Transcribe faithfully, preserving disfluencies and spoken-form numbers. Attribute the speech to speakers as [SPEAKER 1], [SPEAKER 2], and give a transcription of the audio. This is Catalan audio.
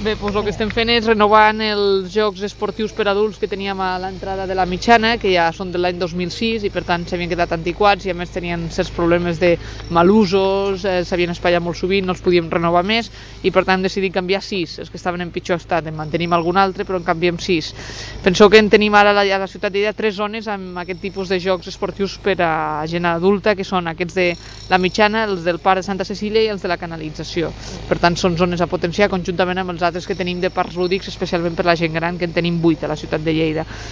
[SPEAKER 1] Bé, doncs el que estem fent és renovant els jocs esportius per adults que teníem a l'entrada de la Mitjana, que ja són de l'any dos mil sis i per tant s'havien quedat antiquats i a més tenien certs problemes de mal usos, eh, s'havien espatllat molt sovint, no els podíem renovar més i per tant hem decidit canviar sis, els que estaven en pitjor estat, en mantenim algun altre però en canviem sis. Penseu que en tenim ara a la, a la ciutat de Lleida tres zones amb aquest tipus de jocs esportius per a gent adulta, que són aquests de la Mitjana, els del Parc de Santa Cecília i els de la Canalització. Per tant són zones a potenciar conjuntament amb els altres que tenim de parcs lúdics, especialment per la gent gran, que en tenim vuit a la ciutat de Lleida.